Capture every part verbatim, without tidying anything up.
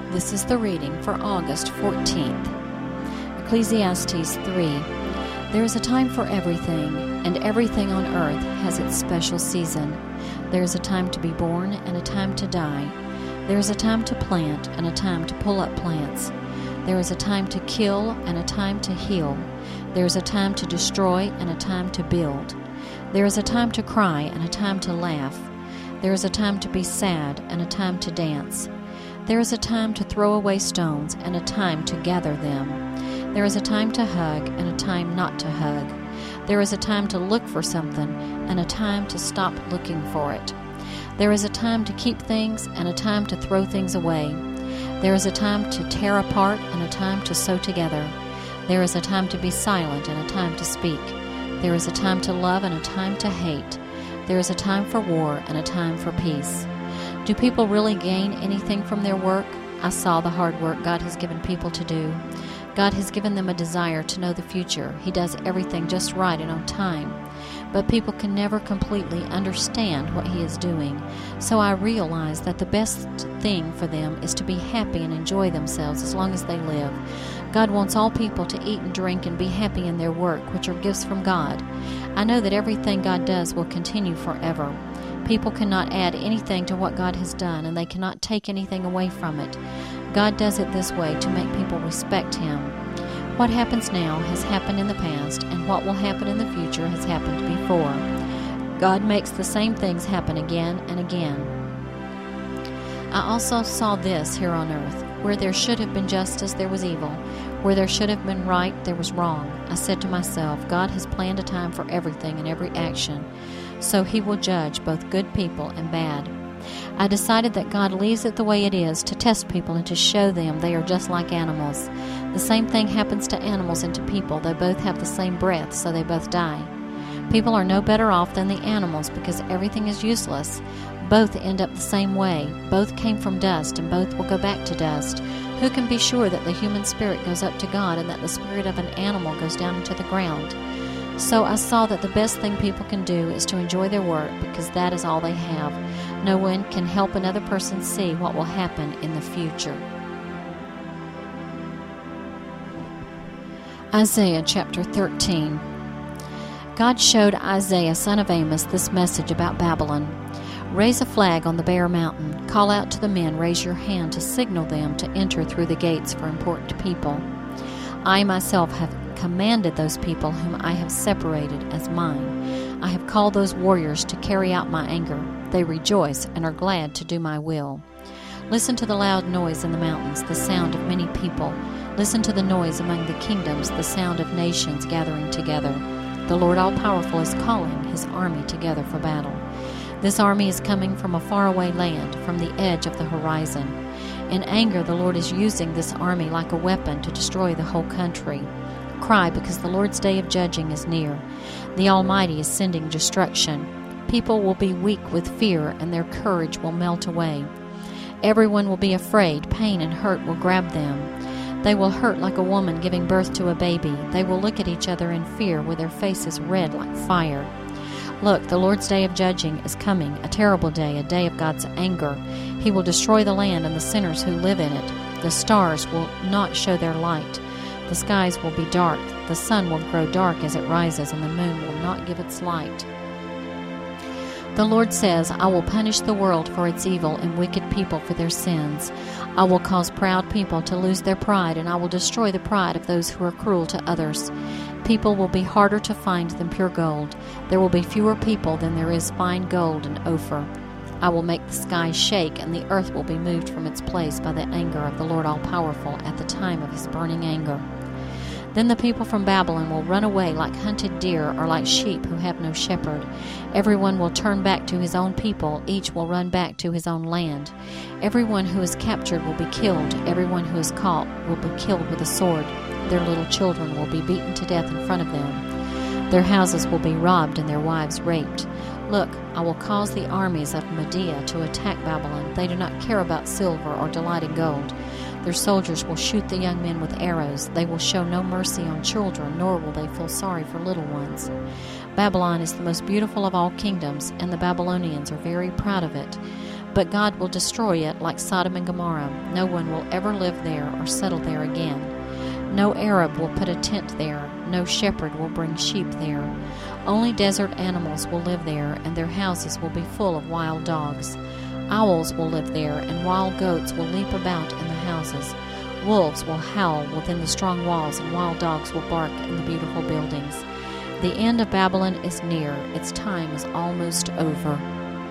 This is the reading for August fourteenth. Ecclesiastes three. There is a time for everything, and everything on earth has its special season. There is a time to be born and a time to die. There is a time to plant and a time to pull up plants. There is a time to kill and a time to heal. There is a time to destroy and a time to build. There is a time to cry and a time to laugh. There is a time to be sad and a time to dance. There is a time to throw away stones and a time to gather them. There is a time to hug and a time not to hug. There is a time to look for something and a time to stop looking for it. There is a time to keep things and a time to throw things away. There is a time to tear apart and a time to sew together. There is a time to be silent and a time to speak. There is a time to love and a time to hate. There is a time for war and a time for peace. Do people really gain anything from their work? I saw the hard work God has given people to do. God has given them a desire to know the future. He does everything just right and on time. But people can never completely understand what He is doing. So I realize that the best thing for them is to be happy and enjoy themselves as long as they live. God wants all people to eat and drink and be happy in their work, which are gifts from God. I know that everything God does will continue forever. People cannot add anything to what God has done, and they cannot take anything away from it. God does it this way to make people respect Him. What happens now has happened in the past, and what will happen in the future has happened before. God makes the same things happen again and again. I also saw this here on earth. Where there should have been justice, there was evil. Where there should have been right, there was wrong. I said to myself, God has planned a time for everything and every action, so He will judge both good people and bad. I decided that God leaves it the way it is to test people and to show them they are just like animals. The same thing happens to animals and to people. They both have the same breath, so they both die. People are no better off than the animals because everything is useless. Both end up the same way. Both came from dust, and both will go back to dust. Who can be sure that the human spirit goes up to God and that the spirit of an animal goes down into the ground? So I saw that the best thing people can do is to enjoy their work because that is all they have. No one can help another person see what will happen in the future. Isaiah chapter thirteen. God showed Isaiah, son of Amos, this message about Babylon. Raise a flag on the bare mountain. Call out to the men, raise your hand to signal them to enter through the gates for important people. I myself have commanded those people whom I have separated as mine. I have called those warriors to carry out my anger. They rejoice and are glad to do my will. Listen to the loud noise in the mountains, the sound of many people. Listen to the noise among the kingdoms, the sound of nations gathering together. The Lord all-powerful is calling His army together for battle. This army is coming from a faraway land, from the edge of the horizon. In anger, the Lord is using this army like a weapon to destroy the whole country. Cry, because the Lord's day of judging is near. The Almighty is sending destruction. People will be weak with fear, and their courage will melt away. Everyone will be afraid. Pain and hurt will grab them. They will hurt like a woman giving birth to a baby. They will look at each other in fear with their faces red like fire. Look, the Lord's day of judging is coming, a terrible day, a day of God's anger. He will destroy the land and the sinners who live in it. The stars will not show their light. The skies will be dark. The sun will grow dark as it rises, and the moon will not give its light. The Lord says, I will punish the world for its evil and wicked people for their sins. I will cause proud people to lose their pride, and I will destroy the pride of those who are cruel to others. People will be harder to find than pure gold. There will be fewer people than there is fine gold and Ophir. I will make the sky shake, and the earth will be moved from its place by the anger of the Lord all-powerful at the time of His burning anger. Then the people from Babylon will run away like hunted deer or like sheep who have no shepherd. Everyone will turn back to his own people. Each will run back to his own land. Everyone who is captured will be killed. Everyone who is caught will be killed with a sword. Their little children will be beaten to death in front of them. Their houses will be robbed and their wives raped. Look, I will cause the armies of Media to attack Babylon. They do not care about silver or delight in gold. Their soldiers will shoot the young men with arrows. They will show no mercy on children, nor will they feel sorry for little ones. Babylon is the most beautiful of all kingdoms, and the Babylonians are very proud of it. but God will destroy it like Sodom and Gomorrah. No one will ever live there or settle there again. No Arab will put a tent there. No shepherd will bring sheep there. Only desert animals will live there, and their houses will be full of wild dogs. Owls will live there, and wild goats will leap about in the houses. Wolves will howl within the strong walls, and wild dogs will bark in the beautiful buildings. The end of Babylon is near. Its time is almost over.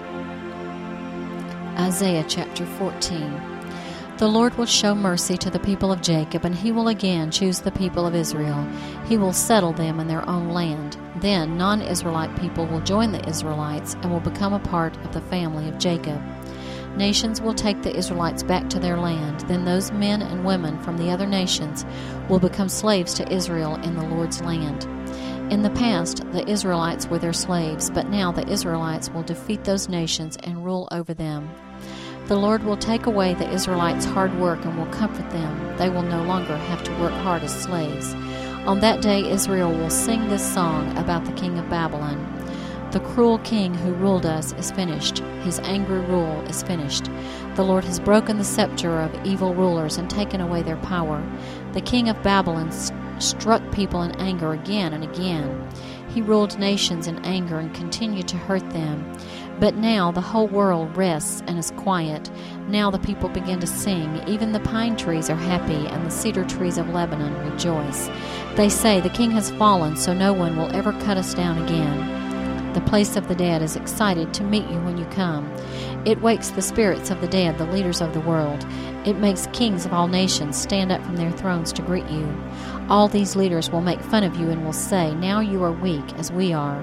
Isaiah chapter fourteen. The Lord will show mercy to the people of Jacob, and he will again choose the people of Israel. He will settle them in their own land. Then non-Israelite people will join the Israelites and will become a part of the family of Jacob. Nations will take the Israelites back to their land. Then those men and women from the other nations will become slaves to Israel in the Lord's land. In the past, the Israelites were their slaves, but now the Israelites will defeat those nations and rule over them. The Lord will take away the Israelites' hard work and will comfort them. They will no longer have to work hard as slaves. On that day, Israel will sing this song about the king of Babylon. The cruel king who ruled us is finished. His angry rule is finished. The Lord has broken the scepter of evil rulers and taken away their power. The king of Babylon st- struck people in anger again and again. He ruled nations in anger and continued to hurt them. But now the whole world rests and is quiet. Now the people begin to sing. Even the pine trees are happy, and the cedar trees of Lebanon rejoice. They say, "The king has fallen, so no one will ever cut us down again." The place of the dead is excited to meet you when you come. It wakes the spirits of the dead, the leaders of the world. It makes kings of all nations stand up from their thrones to greet you. All these leaders will make fun of you and will say, "Now you are weak as we are.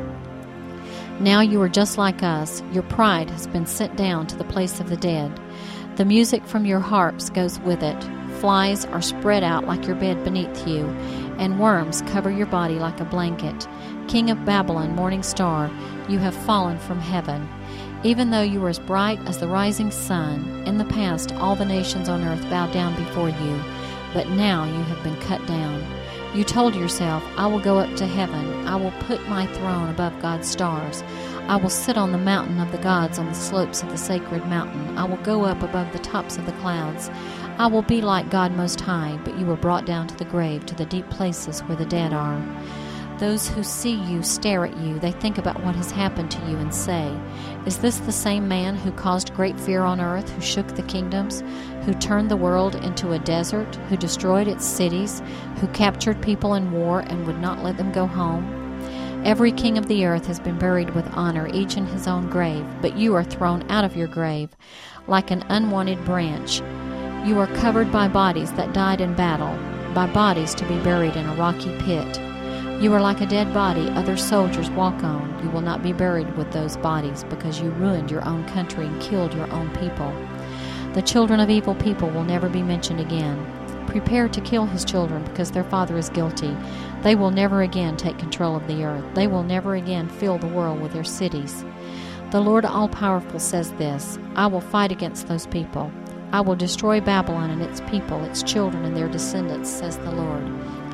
Now you are just like us. Your pride has been sent down to the place of the dead. The music from your harps goes with it. Flies are spread out like your bed beneath you, and worms cover your body like a blanket. King of Babylon, morning star, you have fallen from heaven. Even though you were as bright as the rising sun, in the past all the nations on earth bowed down before you, but now you have been cut down. You told yourself, I will go up to heaven. I will put my throne above God's stars. I will sit on the mountain of the gods on the slopes of the sacred mountain. I will go up above the tops of the clouds. I will be like God Most High, but you were brought down to the grave, to the deep places where the dead are. Those who see you stare at you. They think about what has happened to you and say, is this the same man who caused great fear on earth, who shook the kingdoms, who turned the world into a desert, who destroyed its cities, who captured people in war and would not let them go home? Every king of the earth has been buried with honor, each in his own grave, but you are thrown out of your grave like an unwanted branch. You are covered by bodies that died in battle, by bodies to be buried in a rocky pit. You are like a dead body other soldiers walk on. You will not be buried with those bodies because you ruined your own country and killed your own people. The children of evil people will never be mentioned again. Prepare to kill his children because their father is guilty. They will never again take control of the earth. They will never again fill the world with their cities. The Lord All-Powerful says this, I will fight against those people. I will destroy Babylon and its people, its children and their descendants, says the Lord.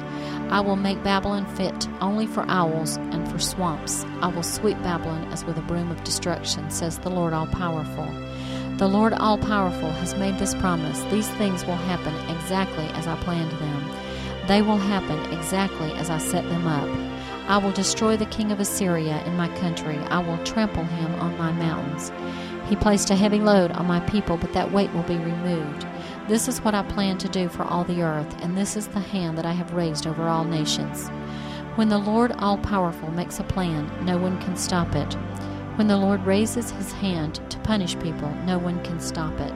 I will make Babylon fit only for owls and for swamps. I will sweep Babylon as with a broom of destruction, says the Lord All-Powerful. The Lord All-Powerful has made this promise. These things will happen exactly as I planned them. They will happen exactly as I set them up. I will destroy the king of Assyria in my country. I will trample him on my mountains. He placed a heavy load on my people, but that weight will be removed. This is what I plan to do for all the earth, and this is the hand that I have raised over all nations. When the Lord All-Powerful makes a plan, no one can stop it. When the Lord raises his hand to punish people, no one can stop it.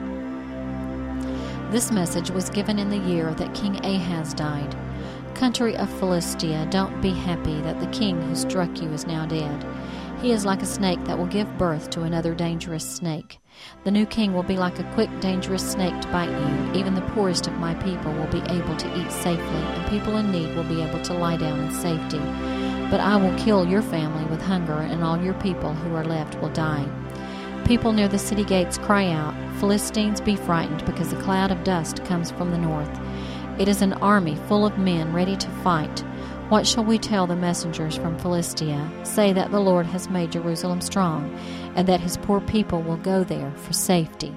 This message was given in the year that King Ahaz died. Country of Philistia, don't be happy that the king who struck you is now dead. He is like a snake that will give birth to another dangerous snake. The new king will be like a quick, dangerous snake to bite you. Even the poorest of my people will be able to eat safely, and people in need will be able to lie down in safety. But I will kill your family with hunger, and all your people who are left will die. People near the city gates cry out, Philistines, be frightened, because a cloud of dust comes from the north. It is an army full of men ready to fight. What shall we tell the messengers from Philistia? Say that the Lord has made Jerusalem strong, and that his poor people will go there for safety.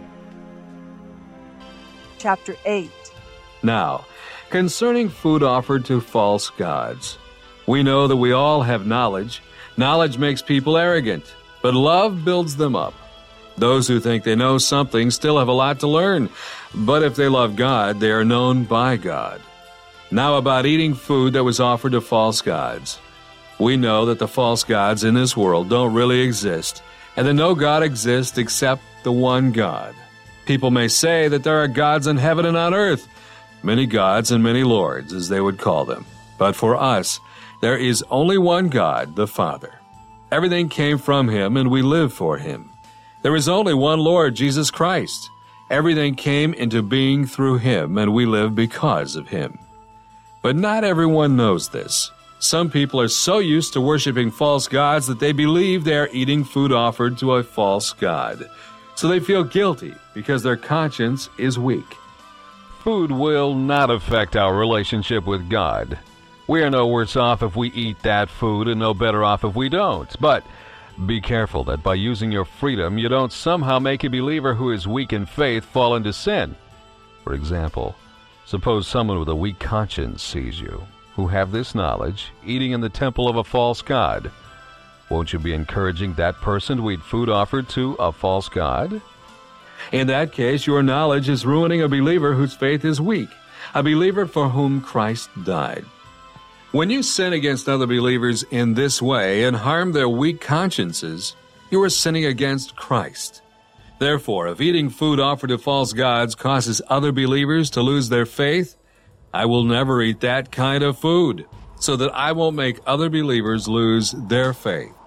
Chapter eight. Now, concerning food offered to false gods, we know that we all have knowledge. Knowledge makes people arrogant, but love builds them up. Those who think they know something still have a lot to learn, but if they love God, they are known by God. Now about eating food that was offered to false gods. We know that the false gods in this world don't really exist, and that no God exists except the one God. People may say that there are gods in heaven and on earth, many gods and many lords, as they would call them. But for us, there is only one God, the Father. Everything came from him, and we live for him. There is only one Lord, Jesus Christ. Everything came into being through him, and we live because of him. But not everyone knows this. Some people are so used to worshiping false gods that they believe they are eating food offered to a false god. So they feel guilty because their conscience is weak. Food will not affect our relationship with God. We are no worse off if we eat that food and no better off if we don't. But be careful that by using your freedom, you don't somehow make a believer who is weak in faith fall into sin. For example, suppose someone with a weak conscience sees you, who have this knowledge, eating in the temple of a false god. Won't you be encouraging that person to eat food offered to a false god? In that case, your knowledge is ruining a believer whose faith is weak, a believer for whom Christ died. When you sin against other believers in this way and harm their weak consciences, you are sinning against Christ. Therefore, if eating food offered to false gods causes other believers to lose their faith, I will never eat that kind of food, so that I won't make other believers lose their faith.